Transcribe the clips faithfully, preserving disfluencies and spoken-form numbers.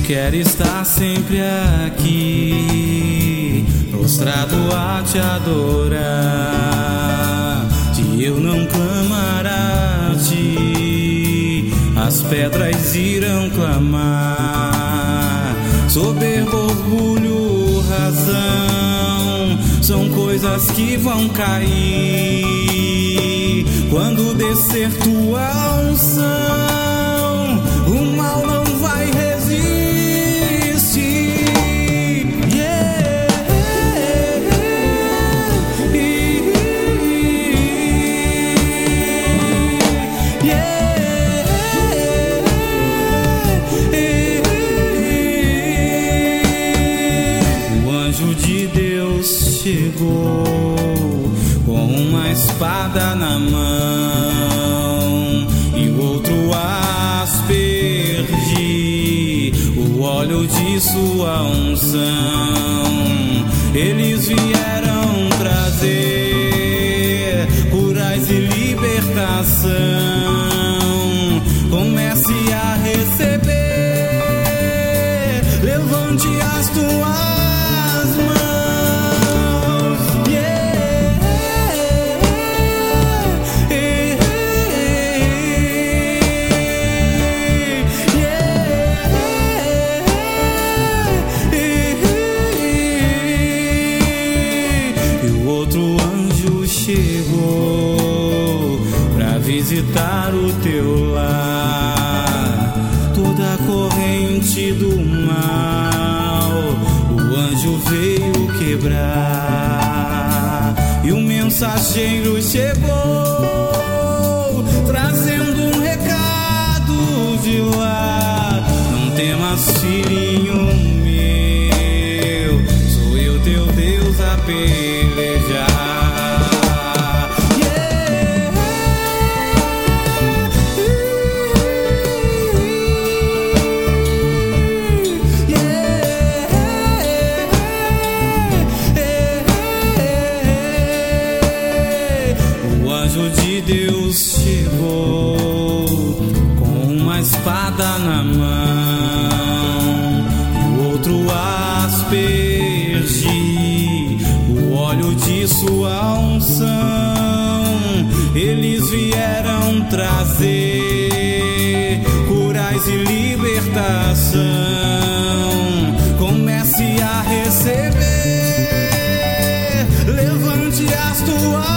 quero estar sempre aqui, prostrado a te adorar. Se eu não clamar a ti, as pedras irão clamar. Soberbo, orgulho, razão são coisas que vão cair quando descer tua unção. O mal não vai resistir. Yeah. Yeah. O anjo de Deus chegou com uma espada na mão e o outro aspergir o óleo de sua unção. Eles vieram trazer curas e libertação. Comece a receber, levante as tuas mãos. Yeah. E o outro anjo chegou pra visitar o teu lar. Toda a corrente do mal o anjo veio quebrar. E o mensageiro chegou trazendo um recado de lá. Não temas, filhinho meu, sou eu teu Deus a pelejar. Deus chegou com uma espada na mão e o outro aspergir o óleo de sua unção. Eles vieram trazer curas e libertação. Comece a receber, levante as tuas.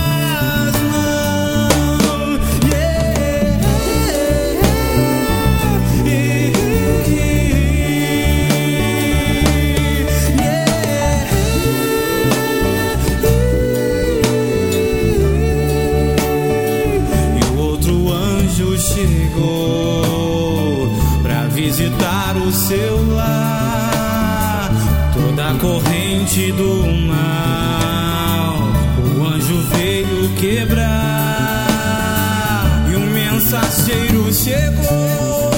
Chegou pra visitar o seu lar. Toda a corrente do mal o anjo veio quebrar. E o mensageiro chegou